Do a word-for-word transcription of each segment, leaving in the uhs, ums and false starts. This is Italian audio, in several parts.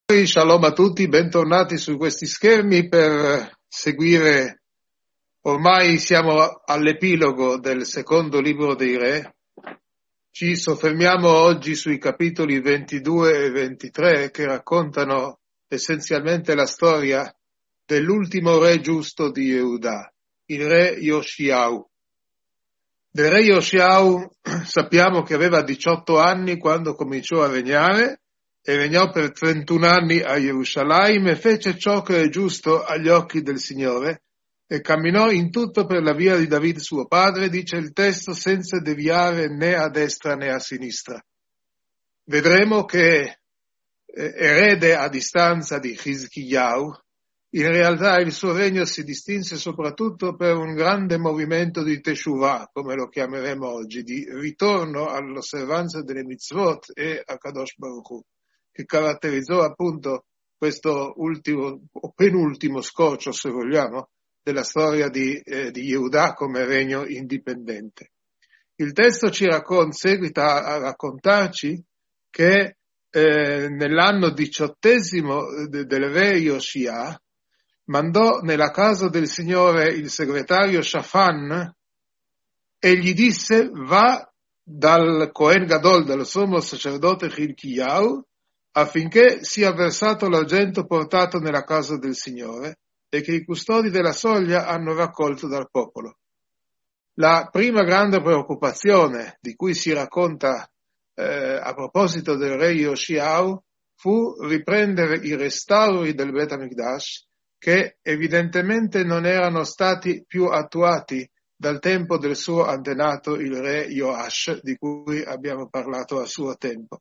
Shalom a tutti, bentornati su questi schermi per seguire, ormai siamo all'epilogo del secondo libro dei Re. Ci soffermiamo oggi sui capitoli ventidue e ventitré che raccontano essenzialmente la storia dell'ultimo re giusto di Yehuda, il re Yoshiau. Del re Yoshiau sappiamo che aveva diciotto anni quando cominciò a regnare e regnò per trentuno anni a Gerusalemme e fece ciò che è giusto agli occhi del Signore e camminò in tutto per la via di David suo padre, dice il testo, senza deviare né a destra né a sinistra. Vedremo che eh, erede a distanza di Chizkiyahu, in realtà il suo regno si distinse soprattutto per un grande movimento di Teshuvah, come lo chiameremo oggi, di ritorno all'osservanza delle mitzvot e a Kadosh Baruch Hu, che caratterizzò appunto questo ultimo o penultimo scorcio, se vogliamo, della storia di, eh, di Yehuda come regno indipendente. Il testo ci racconta, seguita a raccontarci che eh, nell'anno diciottesimo de, del re Yoshia mandò nella casa del Signore il segretario Shafan e gli disse: va dal Cohen Gadol, dallo sommo sacerdote Chilkiyahu, affinché sia versato l'argento portato nella casa del Signore e che i custodi della soglia hanno raccolto dal popolo. La prima grande preoccupazione di cui si racconta eh, a proposito del re Yoshiau fu riprendere i restauri del Bet HaMikdash, che evidentemente non erano stati più attuati dal tempo del suo antenato, il re Yoash, di cui abbiamo parlato a suo tempo.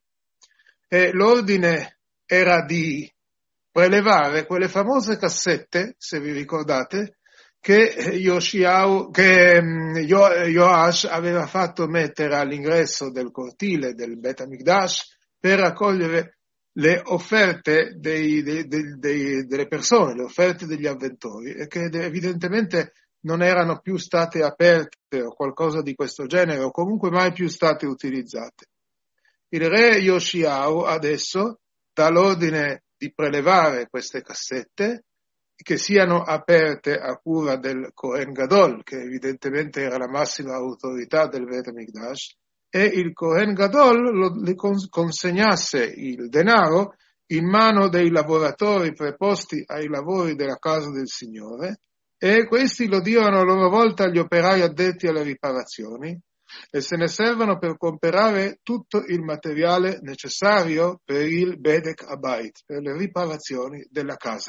E l'ordine era di prelevare quelle famose cassette, se vi ricordate, che Yoshiau, che Yoash aveva fatto mettere all'ingresso del cortile del Bet HaMikdash per raccogliere le offerte dei, dei, dei, dei, delle persone, le offerte degli avventori, e che evidentemente non erano più state aperte o qualcosa di questo genere, o comunque mai più state utilizzate. Il re Yoshiau adesso dà l'ordine di prelevare queste cassette, che siano aperte a cura del Cohen Gadol, che evidentemente era la massima autorità del Bet HaMikdash, e il Cohen Gadol lo, le consegnasse il denaro in mano dei lavoratori preposti ai lavori della casa del Signore, e questi lo diano a loro volta agli operai addetti alle riparazioni e se ne servono per comprare tutto il materiale necessario per il Bedek Habayit, per le riparazioni della casa.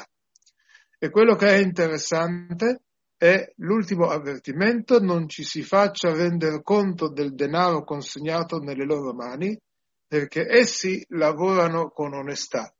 E quello che è interessante è l'ultimo avvertimento: non ci si faccia rendere conto del denaro consegnato nelle loro mani, perché essi lavorano con onestà.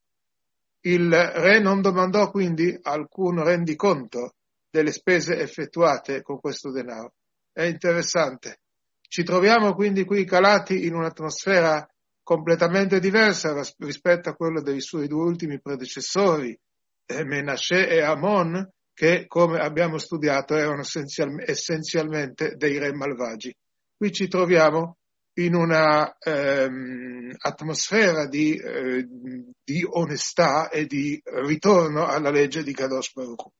Il re non domandò quindi alcun rendiconto delle spese effettuate con questo denaro. È interessante. Ci troviamo quindi qui calati in un'atmosfera completamente diversa rispetto a quella dei suoi due ultimi predecessori, Menashe e Amon, che, come abbiamo studiato, erano essenzialmente dei re malvagi. Qui ci troviamo in una ehm, atmosfera di, eh, di onestà e di ritorno alla legge di Kadosh Baruch Hu.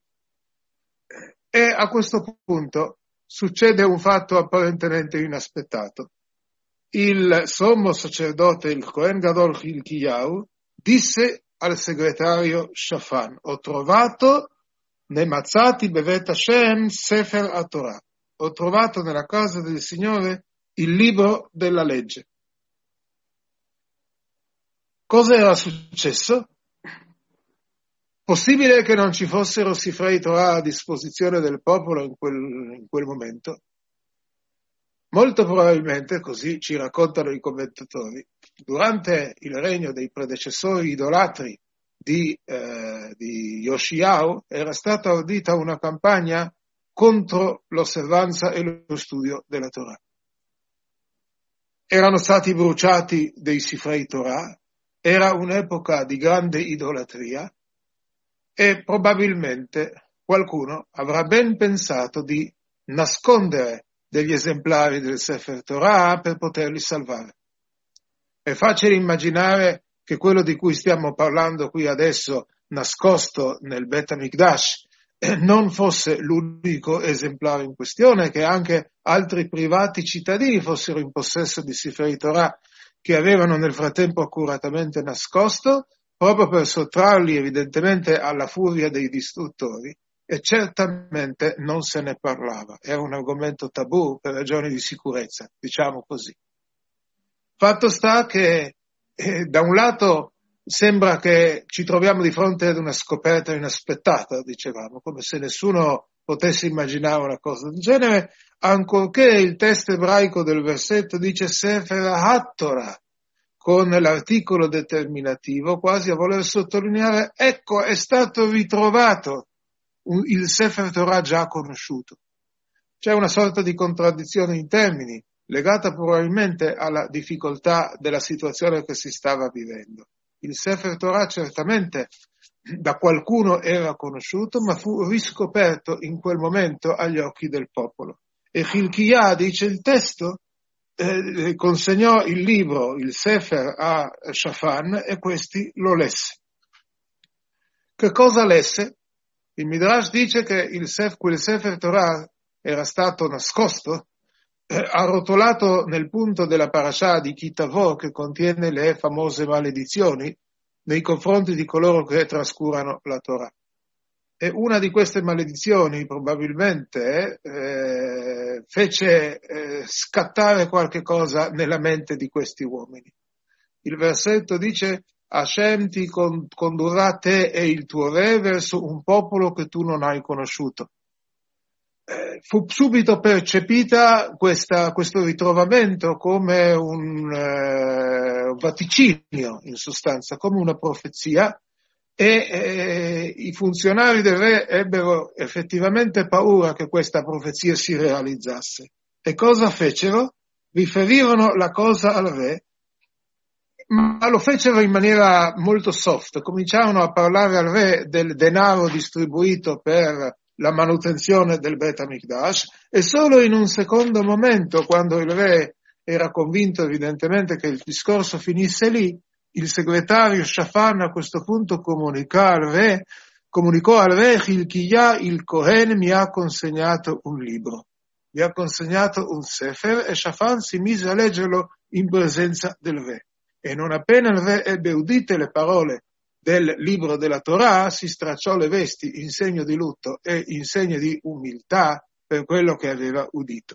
E a questo punto succede un fatto apparentemente inaspettato. Il sommo sacerdote, il Cohen Gadol Chilkiyahu, disse al segretario Shafan: ho trovato Nemazzati bevet Hashem Sefer HaTorah, ho trovato nella casa del Signore il libro della legge. Cosa era successo? Possibile che non ci fossero Sifrei Torah a disposizione del popolo in quel, in quel momento? Molto probabilmente, così ci raccontano i commentatori, durante il regno dei predecessori idolatri di, eh, di Yoshiau era stata ordita una campagna contro l'osservanza e lo studio della Torah. Erano stati bruciati dei Sifrei Torah, era un'epoca di grande idolatria e probabilmente qualcuno avrà ben pensato di nascondere degli esemplari del Sefer Torah per poterli salvare. È facile immaginare che quello di cui stiamo parlando qui adesso, nascosto nel Bet HaMikdash, non fosse l'unico esemplare in questione, che anche altri privati cittadini fossero in possesso di Sifrei Torah che avevano nel frattempo accuratamente nascosto, proprio per sottrarli evidentemente alla furia dei distruttori, e certamente non se ne parlava. Era un argomento tabù per ragioni di sicurezza, diciamo così. Fatto sta che eh, da un lato sembra che ci troviamo di fronte ad una scoperta inaspettata, dicevamo, come se nessuno potesse immaginare una cosa del genere, ancorché il testo ebraico del versetto dice Sefer HaTorah, con l'articolo determinativo, quasi a voler sottolineare, ecco, è stato ritrovato il Sefer Torah già conosciuto. C'è una sorta di contraddizione in termini, legata probabilmente alla difficoltà della situazione che si stava vivendo. Il Sefer Torah certamente da qualcuno era conosciuto, ma fu riscoperto in quel momento agli occhi del popolo. E Hilkiah, dice il testo, eh, consegnò il libro, il Sefer, a Shafan e questi lo lesse. Che cosa lesse? Il Midrash dice che il Sef, quel Sefer Torah era stato nascosto, eh, arrotolato nel punto della parashah di Kitavo, che contiene le famose maledizioni nei confronti di coloro che trascurano la Torah. E una di queste maledizioni probabilmente eh, fece eh, scattare qualche cosa nella mente di questi uomini. Il versetto dice Hashem ti condurrà te e il tuo re verso un popolo che tu non hai conosciuto. Eh, fu subito percepita questa, questo ritrovamento come un eh, vaticinio, in sostanza, come una profezia, e eh, i funzionari del re ebbero effettivamente paura che questa profezia si realizzasse. E cosa fecero? Riferirono la cosa al re, ma lo fecero in maniera molto soft. Cominciarono a parlare al re del denaro distribuito per la manutenzione del Bet HaMikdash, e solo in un secondo momento, quando il re era convinto evidentemente che il discorso finisse lì, il segretario Shafan a questo punto comunicò al re, comunicò al re Hilkiah, il Kohen mi ha consegnato un libro, mi ha consegnato un Sefer, e Shafan si mise a leggerlo in presenza del re. E non appena il re ebbe udite le parole del libro della Torah, si stracciò le vesti in segno di lutto e in segno di umiltà per quello che aveva udito.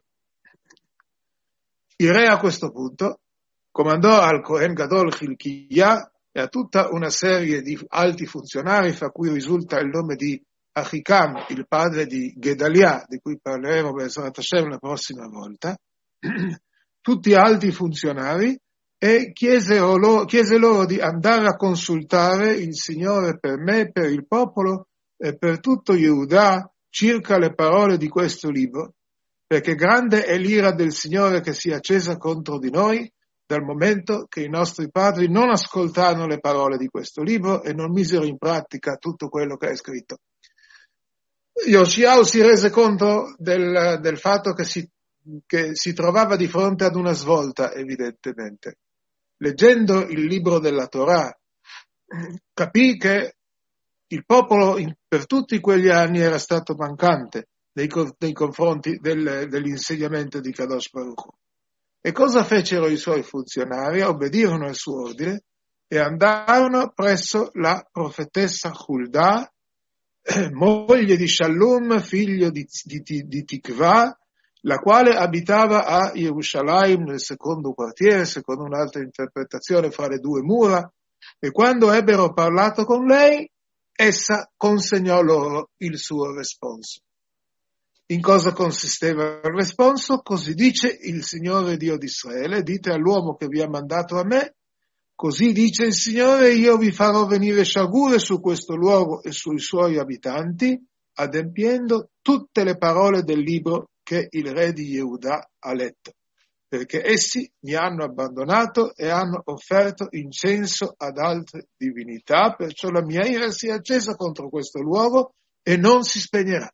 Il re a questo punto comandò al Kohen Gadol Hilkiah e a tutta una serie di alti funzionari, fra cui risulta il nome di Achikam, il padre di Gedalia, di cui parleremo Be'ezrat Hashem la prossima volta, tutti alti funzionari, e chiese loro, chiese loro di andare a consultare il Signore per me, per il popolo e per tutto Yehuda circa le parole di questo libro, perché grande è l'ira del Signore che si è accesa contro di noi dal momento che i nostri padri non ascoltarono le parole di questo libro e non misero in pratica tutto quello che è scritto. Yoshiao si rese conto del, del fatto che si, che si trovava di fronte ad una svolta, evidentemente. Leggendo il libro della Torah, capì che il popolo in, per tutti quegli anni era stato mancante nei, nei confronti del, dell'insegnamento di Kadosh Baruch Hu. E cosa fecero i suoi funzionari? Obbedirono al suo ordine e andarono presso la profetessa Hulda, moglie di Shallum, figlio di, di, di Tikva, la quale abitava a Gerusalemme nel secondo quartiere, secondo un'altra interpretazione fra le due mura, e quando ebbero parlato con lei, essa consegnò loro il suo responso. In cosa consisteva il responso? Così dice il Signore Dio di Israele, dite all'uomo che vi ha mandato a me, così dice il Signore, io vi farò venire sciagure su questo luogo e sui suoi abitanti, adempiendo tutte le parole del libro che il re di Yehuda ha letto, perché essi mi hanno abbandonato e hanno offerto incenso ad altre divinità, perciò la mia ira si è accesa contro questo luogo e non si spegnerà.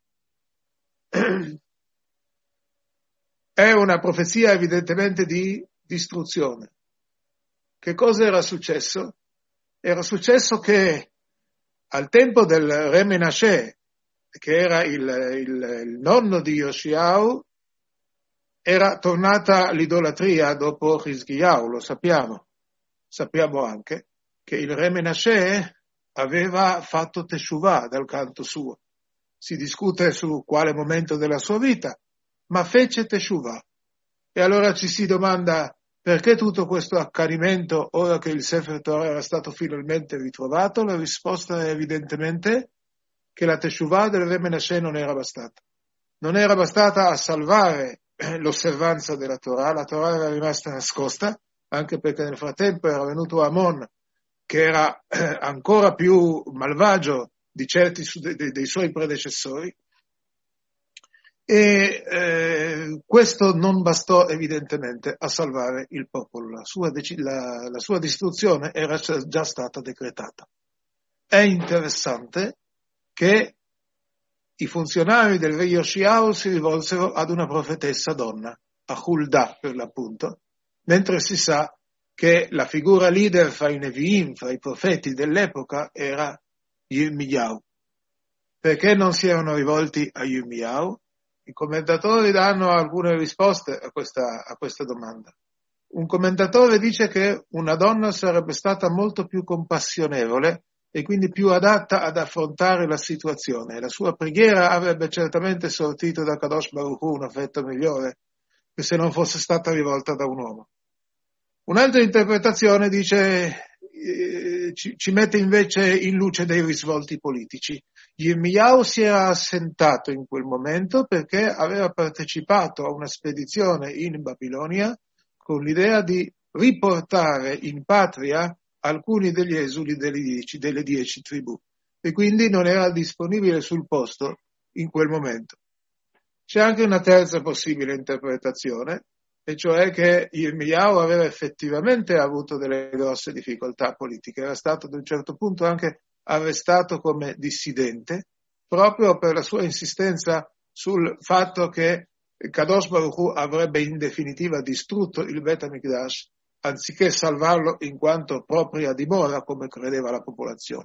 È una profezia evidentemente di distruzione. Che cosa era successo? Era successo che al tempo del re Menashe, che era il, il, il nonno di Yoshiyahu, era tornata l'idolatria dopo Hizkiyahu, lo sappiamo. Sappiamo anche che il re Menashe aveva fatto teshuvah dal canto suo. Si discute su quale momento della sua vita, ma fece teshuvah. E allora ci si domanda perché tutto questo accanimento ora che il Sefer Torah era stato finalmente ritrovato. La risposta è evidentemente che la teshuvah del re Menashe non era bastata. Non era bastata a salvare l'osservanza della Torah, la Torah era rimasta nascosta, anche perché nel frattempo era venuto Amon, che era eh, ancora più malvagio di certi de, de, dei suoi predecessori, e eh, questo non bastò evidentemente a salvare il popolo. La sua, dec- la, la sua distruzione era già stata decretata. È interessante che i funzionari del re Yoshiyahu si rivolsero ad una profetessa donna, a Huldah per l'appunto, mentre si sa che la figura leader fra i Nevi'im, fra i profeti dell'epoca, era Yirmiyahu. Perché non si erano rivolti a Yirmiyahu? I commentatori danno alcune risposte a questa, a questa domanda. Un commentatore dice che una donna sarebbe stata molto più compassionevole e quindi più adatta ad affrontare la situazione. La sua preghiera avrebbe certamente sortito da Kadosh Baruch Hu un effetto migliore che se non fosse stata rivolta da un uomo. Un'altra interpretazione dice, eh, ci, ci mette invece in luce dei risvolti politici. Yirmiyahu si era assentato in quel momento perché aveva partecipato a una spedizione in Babilonia con l'idea di riportare in patria alcuni degli esuli delle dieci, delle dieci tribù, e quindi non era disponibile sul posto in quel momento. C'è anche una terza possibile interpretazione, e cioè che Yirmiyahu aveva effettivamente avuto delle grosse difficoltà politiche, era stato ad un certo punto anche arrestato come dissidente, proprio per la sua insistenza sul fatto che Kadosh Baruch Hu avrebbe in definitiva distrutto il Bet HaMikdash, anziché salvarlo in quanto propria dimora, come credeva la popolazione.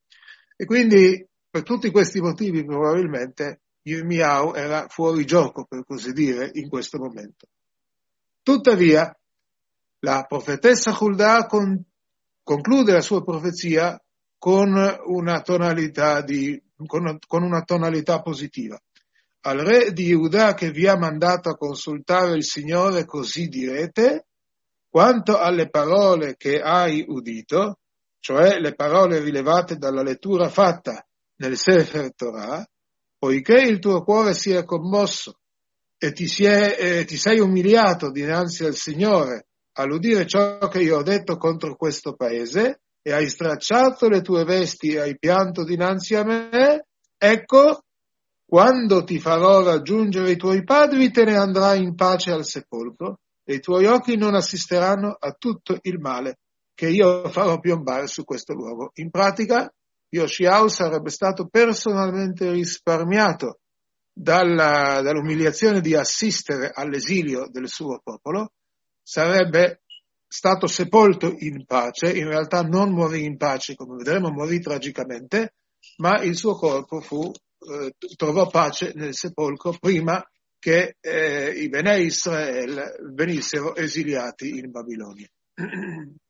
E quindi, per tutti questi motivi, probabilmente, Yirmiyahu era fuori gioco, per così dire, in questo momento. Tuttavia, la profetessa Huldah con, conclude la sua profezia con una tonalità di, con, con una tonalità positiva. Al re di Yehuda che vi ha mandato a consultare il Signore così direte: quanto alle parole che hai udito, cioè le parole rilevate dalla lettura fatta nel Sefer Torah, poiché il tuo cuore si è commosso e ti, si è, eh, ti sei umiliato dinanzi al Signore all'udire ciò che io ho detto contro questo paese, e hai stracciato le tue vesti e hai pianto dinanzi a me, ecco, quando ti farò raggiungere i tuoi padri te ne andrai in pace al sepolcro, e i tuoi occhi non assisteranno a tutto il male che io farò piombare su questo luogo. In pratica, Yoshiyahu sarebbe stato personalmente risparmiato dalla, dall'umiliazione di assistere all'esilio del suo popolo, sarebbe stato sepolto in pace, in realtà non morì in pace, come vedremo, morì tragicamente, ma il suo corpo fu, eh, trovò pace nel sepolcro prima che eh, i Bnei Israel venissero esiliati in Babilonia.